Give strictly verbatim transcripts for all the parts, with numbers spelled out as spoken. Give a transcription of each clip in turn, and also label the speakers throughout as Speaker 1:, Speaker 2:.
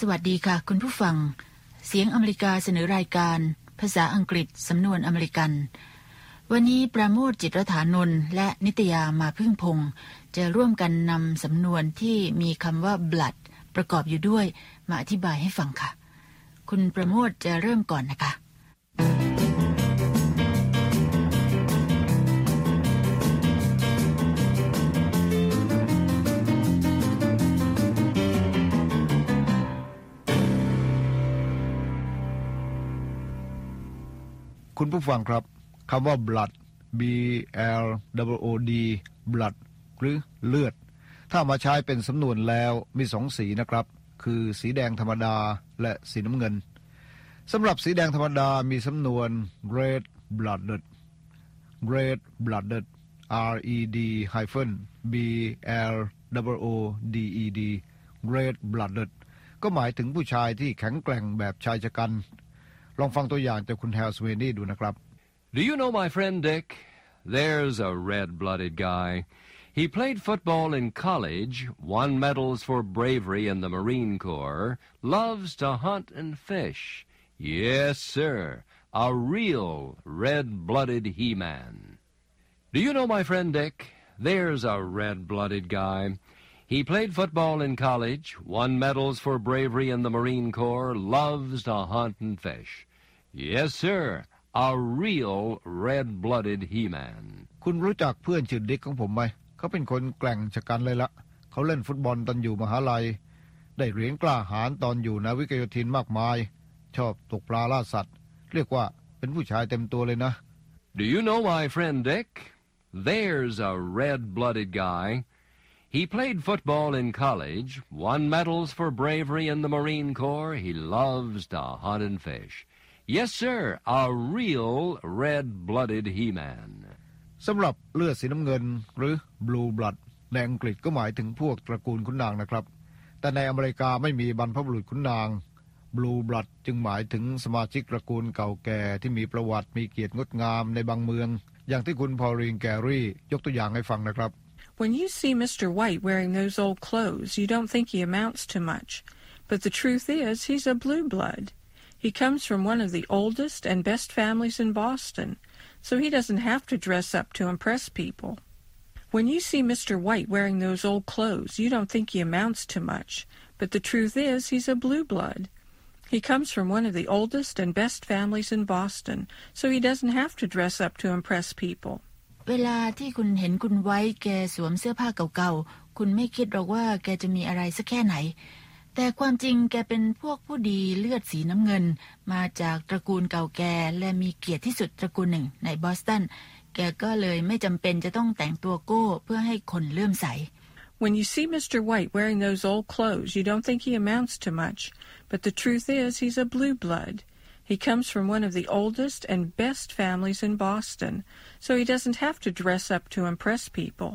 Speaker 1: วัสดีค่ะคุณผู้ฟังเสียงอเมริกาเสนอรายการภาษาอังกฤษสำนวนอเมริกันวันนี้ปราโมทจิตรฐานนท์และนิตยามาพึ่งพงษ์จะร่วมกันนำสำนวนที่มีคำว่า blood ประกอบอยู่ด้วยมาอธิบายให้ฟังค่ะคุณปราโมทจะเริ่มก่อนนะคะ
Speaker 2: คุณผู้ฟังครับคำว่า blood b l o o d blood หรือเลือดถ้ามาใช้เป็นสำนวนแล้วมีสองสีนะครับคือสีแดงธรรมดาและสีน้ำเงินสำหรับสีแดงธรรมดามีสำนวน red blooded red blooded r e d hyphen b l o o d e d red blooded ก็หมายถึงผู้ชายที่แข็งแกร่งแบบชายชะกันลองฟังตัวอย่างจากคุณแฮลสเวนี่ดูนะครับ
Speaker 3: Do you know my friend Dick? There's a red-blooded guy. He played football in college, won medals for bravery in the Marine Corps, loves to hunt and fish. Yes, sir, a real red-blooded he-man. Do you know my friend Dick? There's a red-blooded guy. He played football in college, won medals for bravery in the Marine Corps, loves to hunt and fish.Yes, sir. A real red-blooded he-man.
Speaker 2: คุณรู้จักเพื่อนชื่อดิกของผมไหมเขาเป็นคนแกร่งชะกันเลยละเขาเล่นฟุตบอลตอนอยู่มหาลัยได้เหรียญกล้าหาญตอนอยู่นาวิกโยธินมากมายชอบตกปลาล่าสัตว์เรียกว่าเป็นผู้ชายเต็มตัวเลยนะ
Speaker 3: Do you know my friend Dick? There's a red-blooded guy. He played football in college, won medals for bravery in the Marine Corps. He loves to hunt and fish.Yes, sir, a real red-blooded he-man.
Speaker 2: สำหรับเลือดสีน้ำเงินหรือ blue blood ในอังกฤษก็หมายถึงพวกตระกูลขุนนางนะครับแต่ในอเมริกาไม่มีบรรพบุรุษขุนนาง blue blood จึงหมายถึงสมาชิกตระกูลเก่าแก่ที่มีประวัติมีเกียรติงดงามในบางเมืองอย่างที่คุณพอลลีนแกรี่ยกตัวอย่างให้ฟังนะครับ
Speaker 4: When you see Mister White wearing those old clothes, you don't think he amounts to much. But the truth is, he's a blue blood.He comes from one of the oldest and best families in Boston, so he doesn't have to dress up to impress people. When you see Mister White wearing those old clothes, you don't think he amounts to much, but the truth is he's a blue blood. He comes from one of the oldest and best families in Boston, so he doesn't have to dress up to impress people.
Speaker 1: เวลาที่คุณเห็นคุณไว้แกสวมเสื้อผ้าเก่าๆคุณไม่คิดหรอกว่าแกจะมีอะไรสักแค่ไหนแต่ความจริงแกเป็นพวกผู้ดีเลือดสีน้ำเงินมาจากตระกูลเก่าแก่และมีเกียรติที่สุดตระกูลหนึ่งในบอสตันแกก็เลยไม่จำเป็นจะต้องแต่งตัวโก้เพื่อให้คนเลื่อมใส
Speaker 4: When you see Mister White wearing those old clothes, you don't think he amounts to much, but the truth is he's a blue blood. He comes from one of the oldest and best families in Boston, so he doesn't have to dress up to impress people.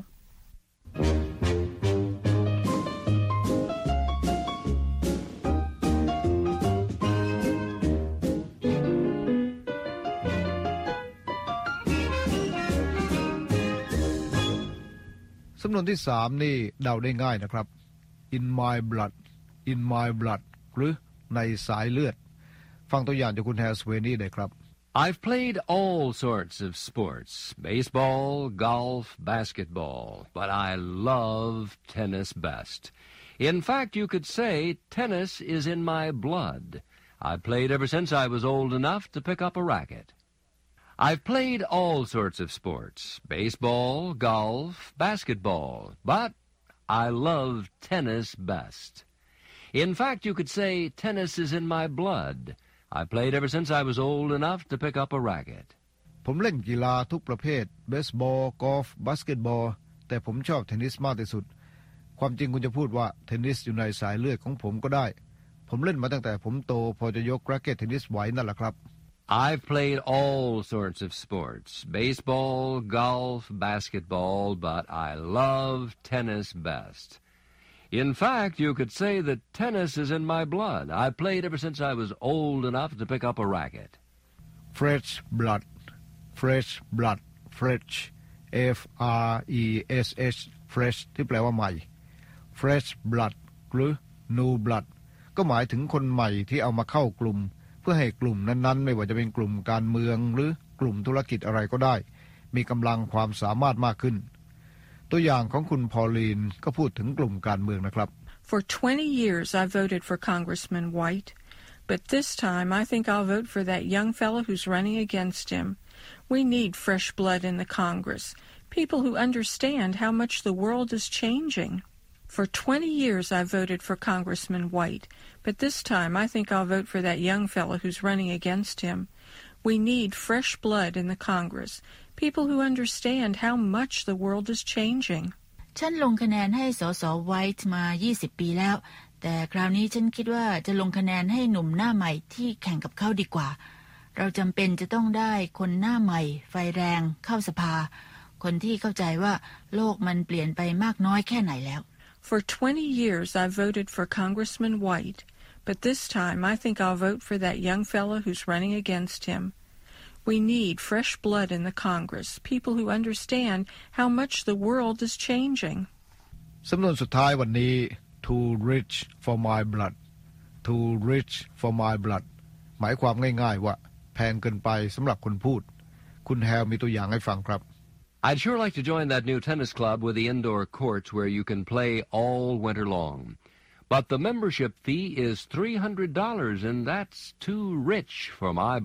Speaker 2: สำนวนที่สามนี่เดาได้ง่ายนะครับ in my blood in my blood หรือในสายเลือดฟังตัวอย่างจากคุณแฮลสเวนี่ได้ครับ
Speaker 3: I've played all sorts of sports, baseball, golf, basketball, but I love tennis best. In fact, you could say tennis is in my blood. I've played ever since I was old enough to pick up a racket.I've played all sorts of sports, baseball, golf, basketball, but I love tennis best. In fact, you could say tennis is in my blood. I've played ever since I was old enough to pick up a racket.
Speaker 2: ผมเล่นกีฬาทุกประเภทเบสบอลกอล์ฟบาสเกตบอลแต่ผมชอบเทนนิสมากที่สุดความจริงคุณจะพูดว่าเทนนิสอยู่ในสายเลือดของผมก็ได้ผมเล่นมาตั้งแต่ผมโตพอจะยกแร็คเก็ตเทนนิสไหวนั่นแหละครับ
Speaker 3: I've played all sorts of sports, baseball, golf, basketball, but I love tennis best. In fact, you could say that tennis is in my blood. I've played ever since I was old enough to pick up a racket.
Speaker 2: Fresh blood, fresh blood, fresh, F R E S H, fresh ที่แปลว่าใหม่ fresh blood หรือ new blood ก็หมายถึงคนใหม่ที่เอามาเข้ากลุ่มเพื่อให้กลุ่มนั้นๆไม่ว่าจะเป็นกลุ่มการเมืองหรือกลุ่มธุรกิจอะไรก็ได้มีกำลังความสามารถมากขึ้นตัวอย่างของคุณพอลลีนก็พูดถึงกลุ่มการเมืองนะครับ
Speaker 4: For twenty years I voted for Congressman White, but this time I think I'll vote for that young fellow who's running against him. We need fresh blood in the Congress, people who understand how much the world is changing. For twenty years I voted for Congressman White, but this time I think I'll vote for that young fellow who's running against him. We need fresh blood in the Congress, people who understand how much the world is changing.
Speaker 1: ฉันลงคะแนนให้สสไวท์มายี่สิบปีแล้วแต่คราวนี้ฉันคิดว่าจะลงคะแนนให้หนุ่มหน้าใหม่ที่แข่งกับเขาดีกว่าเราจำเป็นจะต้องได้คนหน้าใหม่ไฟแรงเข้าสภาคนที่เข้าใจว่าโลกมันเปลี่ยนไปมากน้อยแค่ไหนแล้ว
Speaker 4: For twenty years I voted for Congressman White, but this time I think I'll vote for that young fellow who's running against him. We need fresh blood in the Congress, people who understand how much the world is changing.
Speaker 2: สำนวนสุดท้ายวันนี้ too rich for my blood too rich for my blood หมายความง่ายๆว่าแพงเกินไปสำหรับคนพูดคุณแฮลมีตัวอย่างให้ฟังครับ
Speaker 3: I'd sure like to join that new tennis club with the indoor courts where you can play all winter long. But the membership fee is three hundred dollars, and that's too rich for my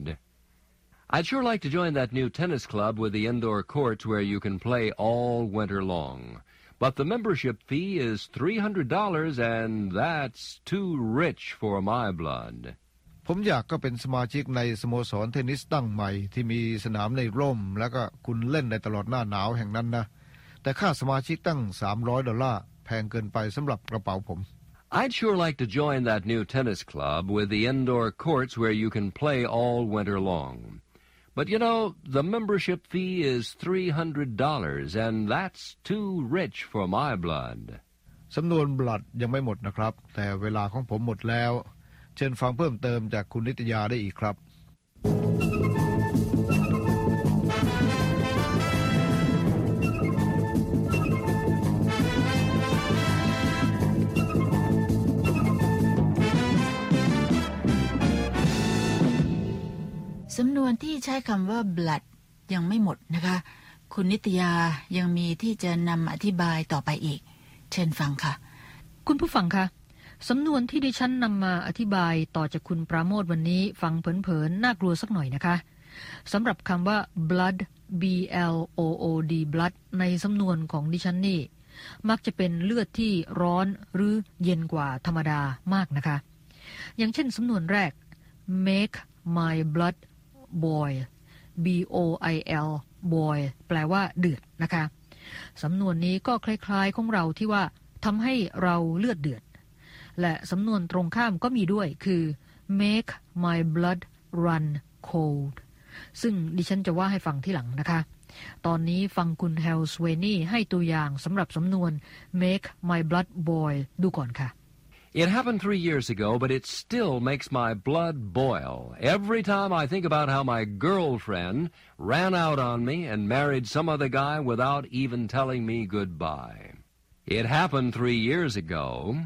Speaker 3: blood.I'd sure like to join that new tennis club with the indoor courts where you can play all winter long. But the membership fee is three hundred dollars, and that's too rich for my blood.
Speaker 2: ผมอยากก็เป็นสมาชิกในสโมสรเทนนิสตั้งใหม่ที่มีสนามในร่มแล้วก็คุณเล่นในตลอดหน้าหนาวแห่งนั้นนะแต่ค่าสมาชิกตั้งสามร้อยดอลลาร์แพงเกินไปสำหรับกระเป๋าผม
Speaker 3: I'd sure like to join that new tennis club with the indoor courts where you can play all winter long.But, you know, the membership fee is three hundred dollars, and that's too rich for my blood.
Speaker 2: สำนวน blood ยังไม่หมดนะครับแต่เวลาของผมหมดแล้วเชิญฟังเพิ่มเติมจากคุณนิตยาได้อีกครับ
Speaker 1: สำนวนที่ใช้คำว่า blood ยังไม่หมดนะคะคุณนิตยายังมีที่จะนำอธิบายต่อไปอีกเชิญฟังค่ะ
Speaker 5: คุณผู้ฟังคะสำนวนที่ดิฉันนำมาอธิบายต่อจากคุณปราโมทย์วันนี้ฟังเผินๆน่ากลัวสักหน่อยนะคะสำหรับคำว่า blood b l o o d blood ในสำนวนของดิฉันนี่มักจะเป็นเลือดที่ร้อนหรือเย็นกว่าธรรมดามากนะคะอย่างเช่นสำนวนแรก make my blood boil b o i l boil แปลว่าเดือดนะคะสำนวนนี้ก็คล้ายๆของเราที่ว่าทำให้เราเลือดเดือดและสำนวนตรงข้ามก็มีด้วยคือ make my blood run cold ซึ่งดิฉันจะว่าให้ฟังที่หลังนะคะตอนนี้ฟังคุณเฮลสเวนี่ให้ตัวอย่างสำหรับสำนวน make my blood boil ดูก่อนค่ะ
Speaker 3: It happened three years ago, but it still makes my blood boil every time I think about how my girlfriend ran out on me and married some other guy without even telling me goodbye. It happened three years ago,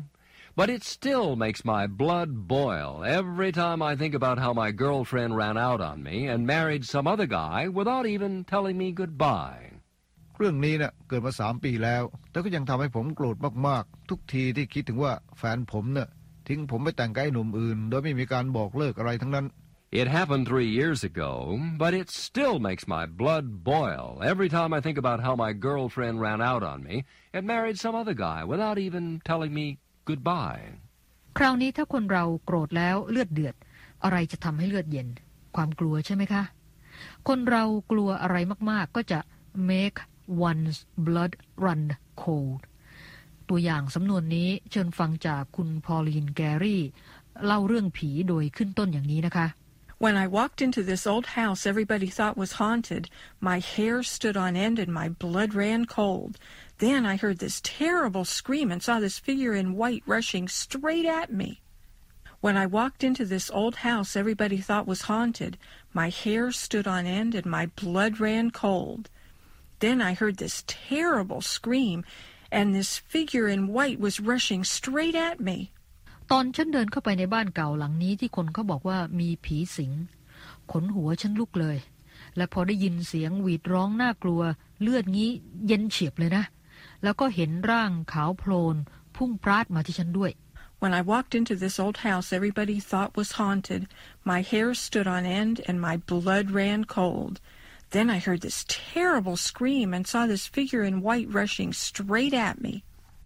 Speaker 3: but it still makes my blood boil every time I think about how my girlfriend ran out on me and married some other guy without even telling me goodbye.
Speaker 2: เรื่องนี้เนี่ยเกิดมาสามปีแล้วแต่ก็ยังทำให้ผมโกรธมากๆทุกทีที่คิดถึงว่าแฟนผมเนี่ยทิ้งผมไปแต่งกับไอ้หนุ่มอื่นโดยไม่มีการบอกเลิกอะไรทั้งนั้น
Speaker 3: It happened three years ago, but it still makes my blood boil every time I think about how my girlfriend ran out on me and married some other guy without even telling me goodbye.
Speaker 5: คราวนี้ถ้าคนเราโกรธแล้วเลือดเดือดอะไรจะทำให้เลือดเย็นความกลัวใช่ไหมคะคนเรากลัวอะไรมากๆก็จะ make one's blood run cold ตัวอย่างสำนวนนี้เชิญฟังจากคุณพอลลีนแกรี่เล่าเรื่องผีโดยขึ้นต้นอย่างนี้นะคะ
Speaker 4: When I walked into this old house everybody thought was haunted, my hair stood on end and my blood ran cold. Then I heard this terrible scream and saw this figure in white rushing straight at me. When I walked into this old house everybody thought was haunted, my hair stood on end and my blood ran cold.Then I heard this terrible scream, and this figure in white was rushing straight at me.
Speaker 5: ตอนฉันเดินเข้าไปในบ้านเก่าหลังนี้ที่คนเขาบอกว่ามีผีสิงขนหัวฉันลุกเลยและพอได้ยินเสียงหวีดร้องน่ากลัวเลือดงี้เย็นเฉียบเลยนะแล้วก็เห็นร่างขาวโพลนพุ่งปราดมาที่ฉันด้วย
Speaker 4: When I walked into this old house everybody thought was haunted. My hair stood on end and my blood ran cold. Then I heard this terrible scream and saw this figure in white rushing straight at me.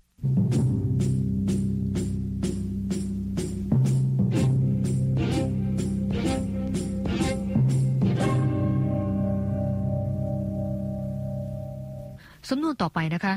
Speaker 5: สำนวนต่อไปนะคะ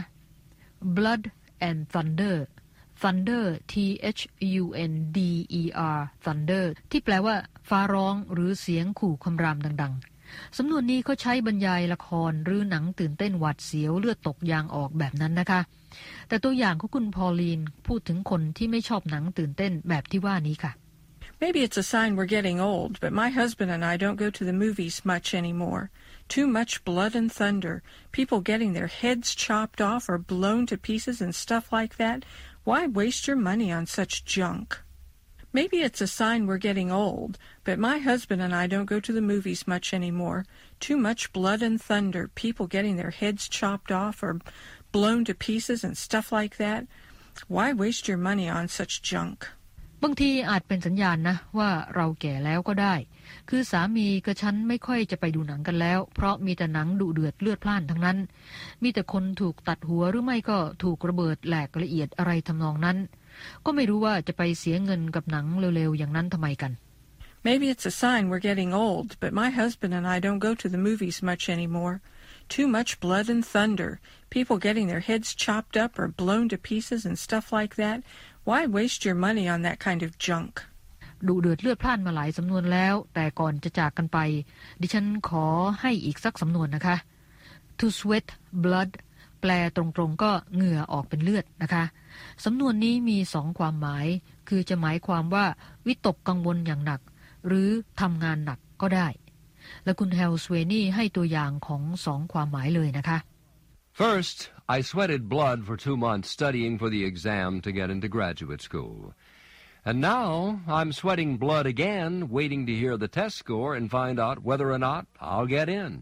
Speaker 5: Blood and Thunder Thunder T H U N D E R Thunder ที่แปลว่าฟ้าร้องหรือเสียงขู่คำรามดังๆสำนวนนี้เขาใช้บรรยายละครหรือหนังตื่นเต้นหวาดเสียวเลือดตกยางออกแบบนั้นนะคะแต่ตัวอย่างของคุณพอลลีนพูดถึงคนที่ไม่ชอบหนังตื่นเต้นแบบที่ว่านี้ค่ะ
Speaker 4: Maybe it's a sign we're getting old, but my husband and I don't go to the movies much anymore. Too much blood and thunder, people getting their heads chopped off or blown to pieces and stuff like that.Why waste your money on such junk? Maybe it's a sign we're getting old, but my husband and I don't go to the movies much anymore. Too much blood and thunder, people getting their heads chopped off or blown to pieces and stuff like that. Why waste your money on such junk?
Speaker 5: บางทีอาจเป็นสัญญาณนะว่าเราแก่แล้วก็ได้คือสามีกับฉันไม่ค่อยจะไปดูหนังกันแล้วเพราะมีแต่หนังดุเดือดเลือดพล่านทั้งนั้นมีแต่คนถูกตัดหัวหรือไม่ก็ถูกระเบิดแหลกละเอียดอะไรทำนองนั้นก็ไม่รู้ว่าจะไปเสียเงินกับหนังเร็วๆอย่างนั้นทำไมกัน
Speaker 4: Maybe it's a sign we're getting old, but my husband and I don't go to the movies much anymore. Too much blood and thunder, people getting their heads chopped up or blown to pieces and stuff like that.Why waste your money on that kind of junk?
Speaker 5: ดุเดือดเลือดพล่านมาหลายสำนวนแล้วแต่ก่อนจะจากกันไปดิฉันขอให้อีกสักสำนวนนะคะ To sweat blood แปลตรงๆก็เหงื่อออกเป็นเลือดนะคะสำนวนนี้มีสองความหมายคือจะหมายความว่าวิตกกังวลอย่างหนักหรือทำงานหนักก็ได้และคุณเฮลสเวนี่ให้ตัวอย่างของสองความหมายเลยนะคะ
Speaker 3: First, I sweated blood for two months studying for the exam to get into graduate school. And now I'm sweating blood again, waiting to hear the test score and find out whether or not I'll get in.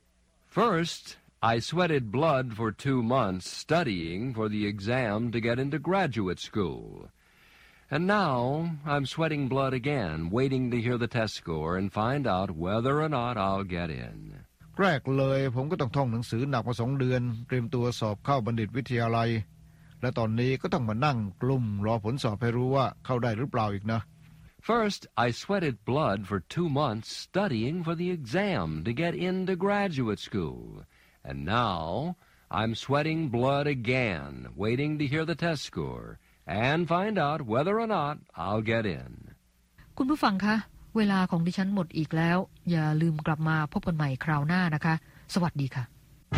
Speaker 3: First, I sweated blood for two months studying for the exam to get into graduate school. And now I'm sweating blood again, waiting to hear the test score and find out whether or not I'll get in.
Speaker 2: แรกเลยผมก็ต้องท่องหนังสือหนักมาสองเดือนเตรียมตัวสอบเข้าบัณฑิตวิทยาลัยและตอนนี้ก็ต้องมานั่งกลุ่มรอผลสอบให้รู้ว่าเข้าได้หรือเปล่าอีกนะ
Speaker 3: First, I sweated blood for two months studying for the exam to get into graduate school. And now I'm sweating blood again, waiting to hear the test score and find out whether or not I'll get in.
Speaker 5: คุณผู้ฟังคะเวลาของดิฉันหมดอีกแล้วอย่าลืมกลับมาพบกันใหม่คราวหน้านะคะสวัสดีค่ะ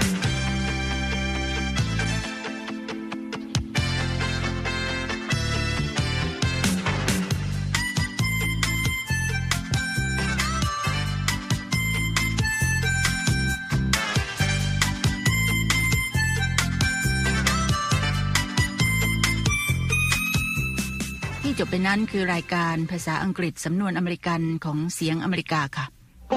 Speaker 1: จบไปนั้นคือรายการภาษาอังกฤษสำนวนอเมริกันของเสียงอเมริกาค่ะ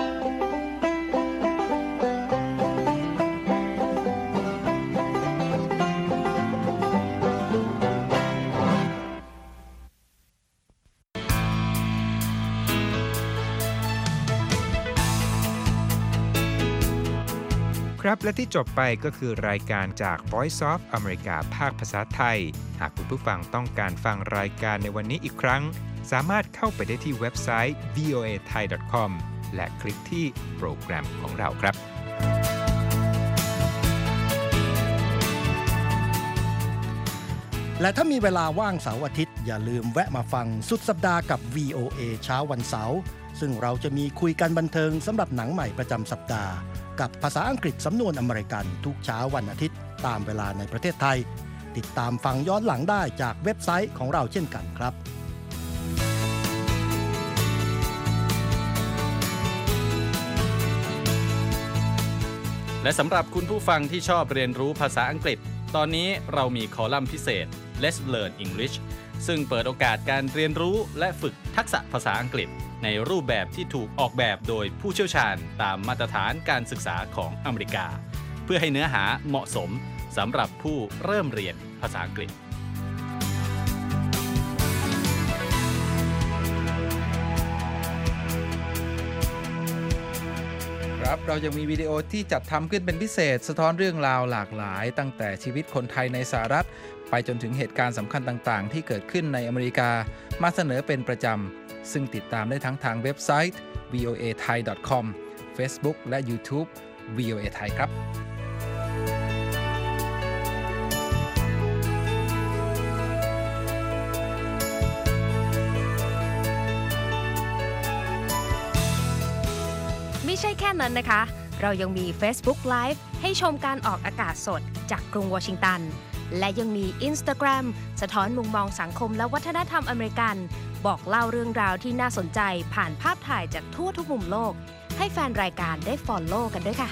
Speaker 6: ครับและที่จบไปก็คือรายการจาก Voice of America ภาคภาษาไทยหากคุณผู้ฟังต้องการฟังรายการในวันนี้อีกครั้งสามารถเข้าไปได้ที่เว็บไซต์ วี โอ เอ ไทย ดอท คอม และคลิกที่โปรแกรมของเราครับ
Speaker 7: และถ้ามีเวลาว่างเสาร์อาทิตย์อย่าลืมแวะมาฟังสุดสัปดาห์กับ วี โอ เอ เช้าวันเสาร์ซึ่งเราจะมีคุยกันบันเทิงสำหรับหนังใหม่ประจำสัปดาห์กับภาษาอังกฤษสำนวนอเมริกันทุกเช้าวันอาทิตย์ตามเวลาในประเทศไทยติดตามฟังย้อนหลังได้จากเว็บไซต์ของเราเช่นกันครับ
Speaker 8: และสำหรับคุณผู้ฟังที่ชอบเรียนรู้ภาษาอังกฤษตอนนี้เรามีคอลัมน์พิเศษ Let's Learn English ซึ่งเปิดโอกาสการเรียนรู้และฝึกทักษะภาษาอังกฤษในรูปแบบที่ถูกออกแบบโดยผู้เชี่ยวชาญตามมาตรฐานการศึกษาของอเมริกาเพื่อให้เนื้อหาเหมาะสมสำหรับผู้เริ่มเรียนภาษาอังกฤษ
Speaker 9: ครับเรายังมีวิดีโอที่จัดทำขึ้นเป็นพิเศษสะท้อนเรื่องราวหลากหลายตั้งแต่ชีวิตคนไทยในสหรัฐไปจนถึงเหตุการณ์สำคัญต่างๆที่เกิดขึ้นในอเมริกามาเสนอเป็นประจำซึ่งติดตามได้ทั้งทางเว็บไซต์ วี โอ เอ ไทย ดอท คอม Facebook และ YouTube วี โอ เอ ไทยครับ
Speaker 10: ไม่ใช่แค่นั้นนะคะเรายังมี Facebook Live ให้ชมการออกอากาศสดจากกรุงวอชิงตันและยังมี Instagram สะท้อนมุมมองสังคมและวัฒนธรรมอเมริกันบอกเล่าเรื่องราวที่น่าสนใจผ่านภาพถ่ายจากทั่วทุกมุมโลกให้แฟนรายการได้ follow กันด้วยค่ะ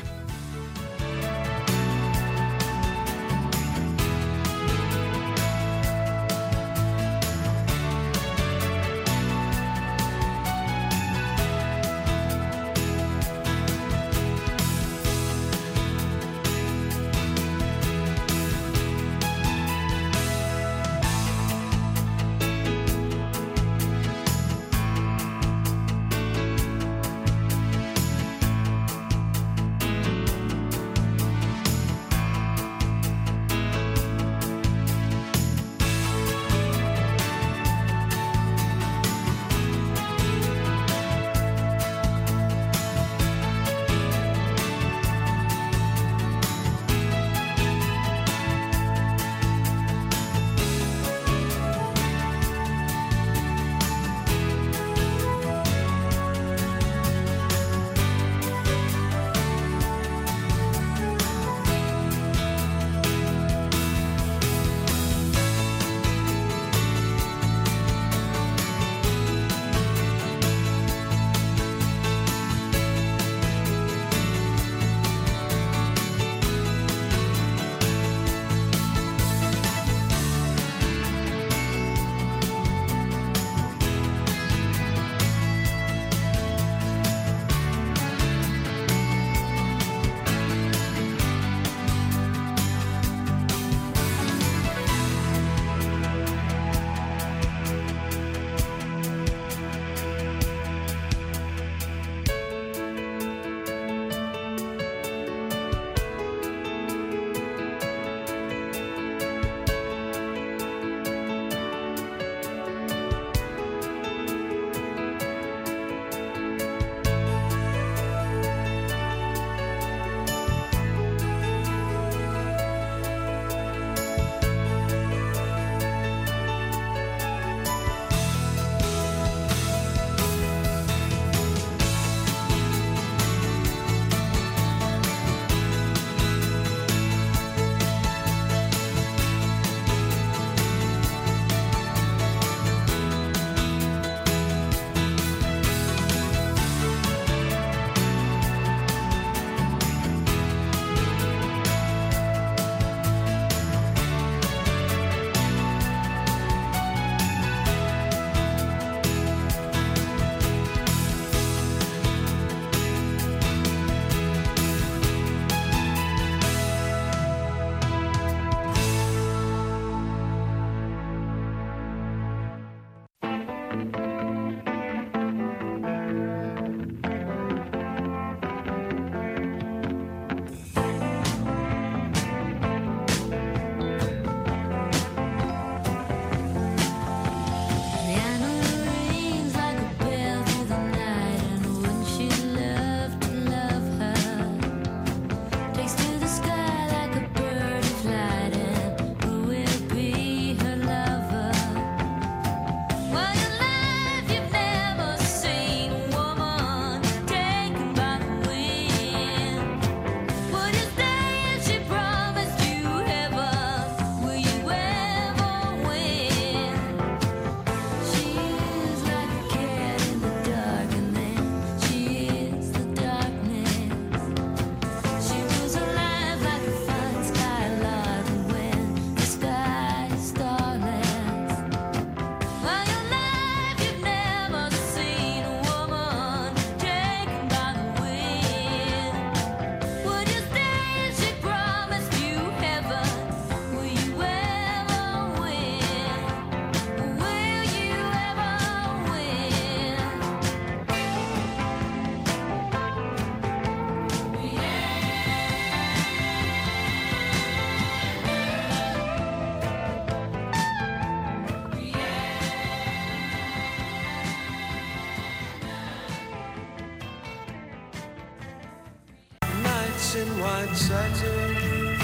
Speaker 11: in white satin,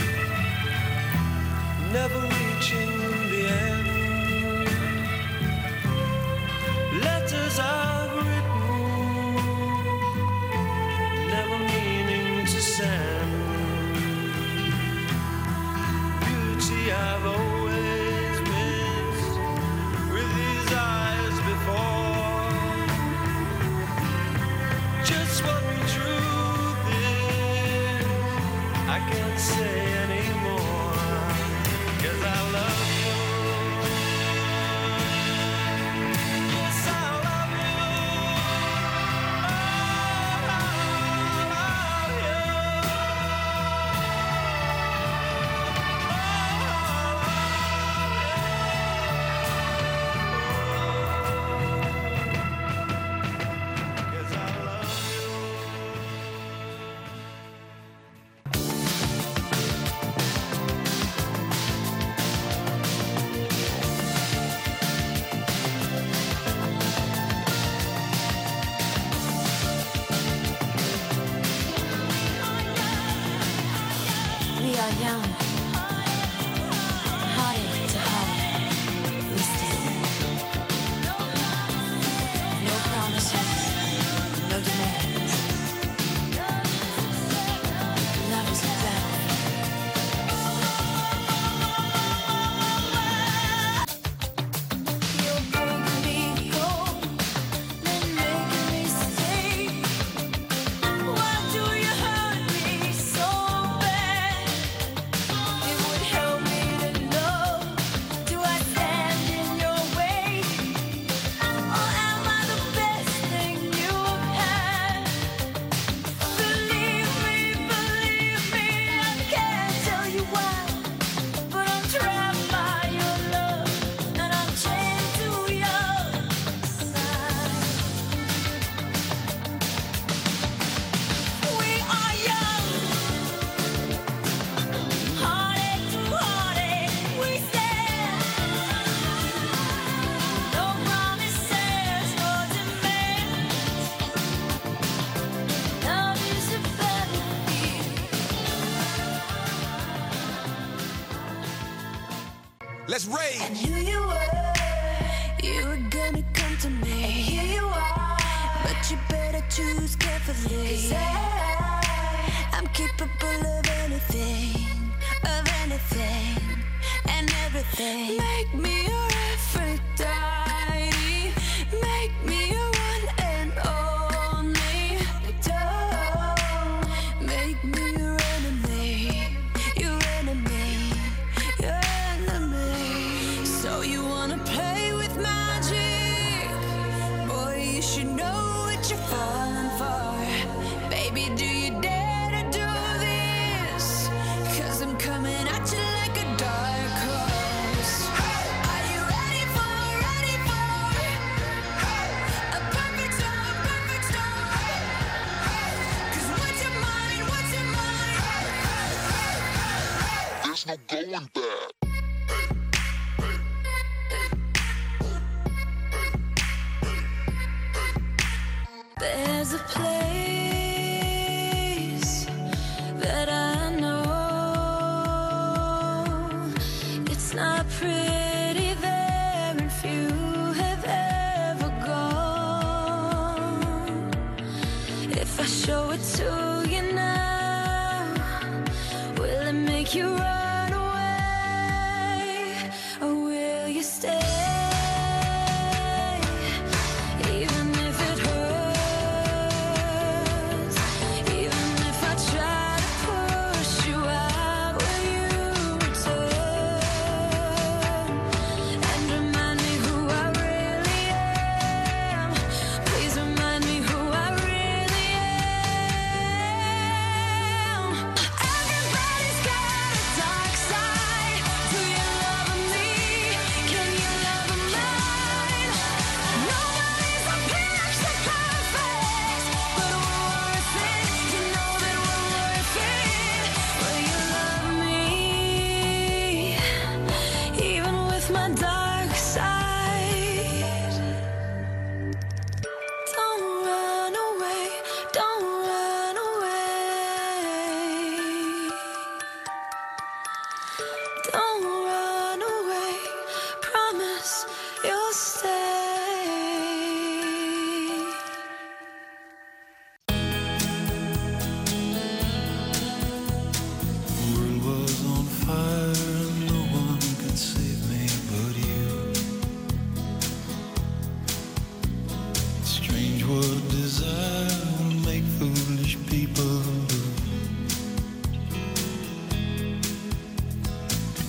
Speaker 11: never reaching the end. Letters I've written, never meaning to send. Beauty I've always missed with these eyes before. Just what the truth is, I can't say anymore, 'cause I love you. Yes, I love you. Oh, I love you.
Speaker 12: We are young, heartache to heart, we stand. No promises, no demands. Love is a You're breaking me cold, then making me stay. Why do you hurt me so bad? It would help me to know, do I stand in your way? Or am I the best thing you've had? Believe me, believe me, I can't tell you why, but I'm trapped by your love, and I'm chained to your side. We are young, heartache to heartache, we stand. No promises, no demands. Love is a battlefield.
Speaker 13: Let's rage.
Speaker 12: I knew you were, you were gonna come to me. And here you are, but you better choose carefully. 'Cause I, I'm capable of anything, of anything, and everything. Make me your Aphrodite, make me your one and only. Don't make me your enemy, your enemy, your enemy. So you wanna play with magic? Boy, you should know what you're falling for. Baby, do you dare to do this? 'Cause I'm coming at you like a dark horse. Are you ready for, ready for a perfect storm, perfect storm? 'Cause what's your mind, what's your mind?
Speaker 13: There's no going back.
Speaker 12: There's a place that I know. It's not pretty there, and few have ever gone. If I show it to you now, will it make you run away, or will you stay? Even if it hurts.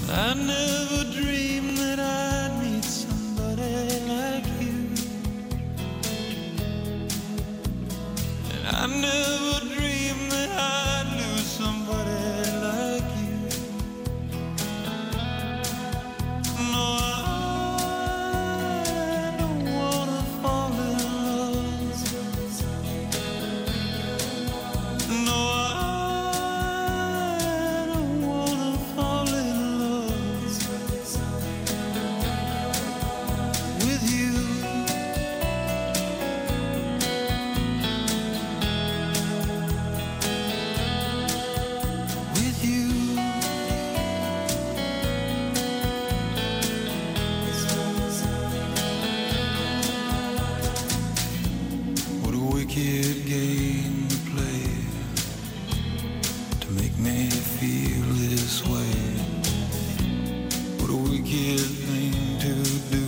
Speaker 11: I never dreamed that I'd meet somebody like you, and I never dreamed that I'd lose somebody like you. No, I don't wanna fall in love. No, I don't wanna fall in love with you. With you. What a wicked game to play to make me feel this way. What a wicked thing to do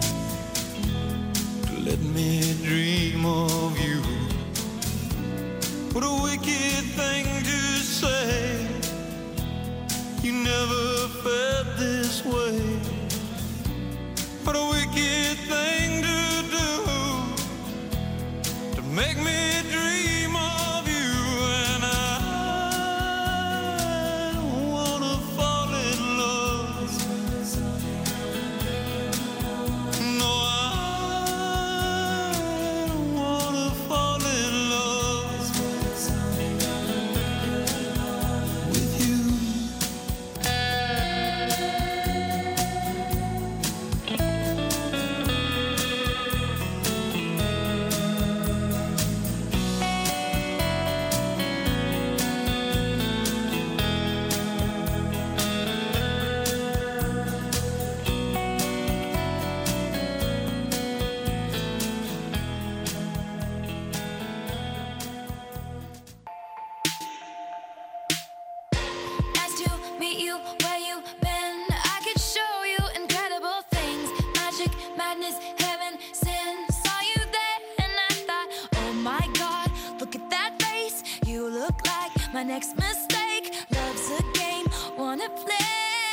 Speaker 11: to let me dream of you. What a wicked thing to say. You never felt this way. What a wicked thing to do to make me dream of you. And I don't wanna fall in love. No, I don't wanna fall in love with you.
Speaker 12: Nice to meet you where you been. I could show you incredible things. Magic, madness, heaven, sin. Saw you there and I thought, oh my God, look at that face. You look like my next mistake. Love's a game, wanna play.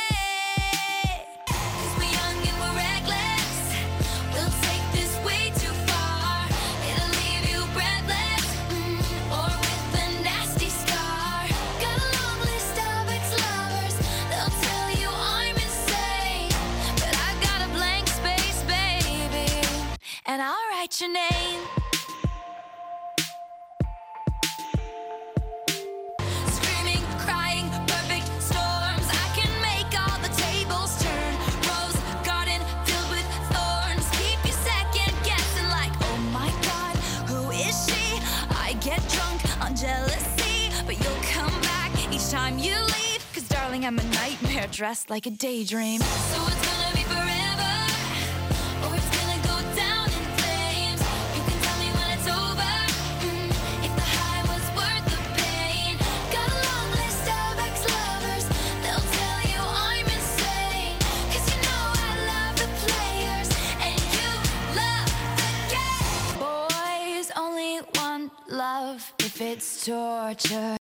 Speaker 12: 'Cause we're young and we're reckless. We'll take this way too far. It'll leave you breathless, mm, or with a nasty scar. Got a long list of ex-lovers. They'll tell you I'm insane, but I've got a blank space, baby, and I'll write your name. Screaming, crying, perfect storms. I can make all the tables turn. Rose garden filled with thorns. Keep you second guessing like, oh my God, who is she? I get drunk on jealousy, but you'll come back each time you leave. 'Cause darling, I'm a nightmare dressed like a daydream. So it's gonna be forever, or it's gonna go down in flames. You can tell me when it's over, mm, if the high was worth the pain. Got a long list of ex-lovers. They'll tell you I'm insane. 'Cause you know I love the players and you love the game. Boys only want love if it's torture.